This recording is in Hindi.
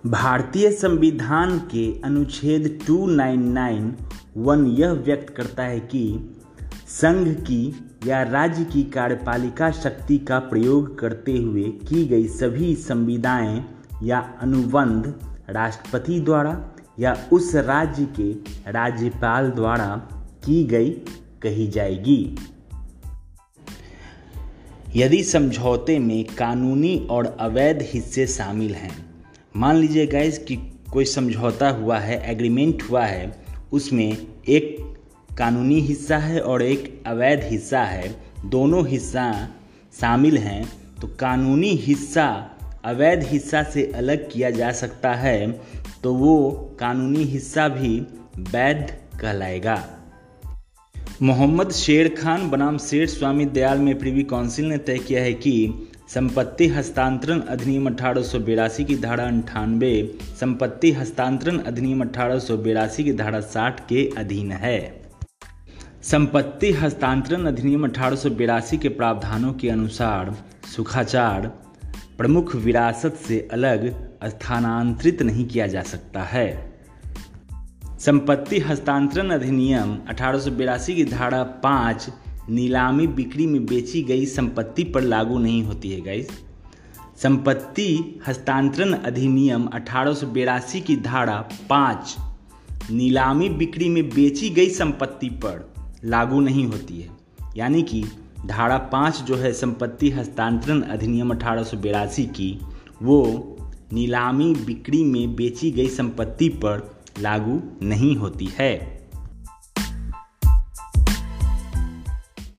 भारतीय संविधान के अनुच्छेद 299(1) यह व्यक्त करता है कि संघ की या राज्य की कार्यपालिका शक्ति का प्रयोग करते हुए की गई सभी संविदाएं या अनुबंध राष्ट्रपति द्वारा या उस राज्य के राज्यपाल द्वारा की गई कही जाएगी। यदि समझौते में कानूनी और अवैध हिस्से शामिल हैं, मान लीजिए गाइस कि कोई समझौता हुआ है, एग्रीमेंट हुआ है, उसमें एक कानूनी हिस्सा है और एक अवैध हिस्सा है, दोनों हिस्सा शामिल हैं, तो कानूनी हिस्सा अवैध हिस्सा से अलग किया जा सकता है, तो वो कानूनी हिस्सा भी वैध कहलाएगा। मोहम्मद शेर खान बनाम सेठ स्वामी दयाल में प्रिवी काउंसिल ने तय किया है कि संपत्ति हस्तांतरण अधिनियम 1882 की धारा 98 संपत्ति हस्तांतरण अधिनियम 1882 की धारा 60 के अधीन है। संपत्ति हस्तांतरण अधिनियम 1882 के प्रावधानों के अनुसार सुखाचार प्रमुख विरासत से अलग स्थानांतरित नहीं किया जा सकता है। संपत्ति हस्तांतरण अधिनियम 1882 की धारा 5 नीलामी बिक्री में बेची गई संपत्ति पर लागू नहीं होती है गाइस। संपत्ति हस्तांतरण अधिनियम 1882 की धारा 5 नीलामी बिक्री में बेची गई संपत्ति पर लागू नहीं होती है, यानी कि धारा 5 जो है संपत्ति हस्तांतरण अधिनियम 1882 की, वो नीलामी बिक्री में बेची गई संपत्ति पर लागू नहीं होती है।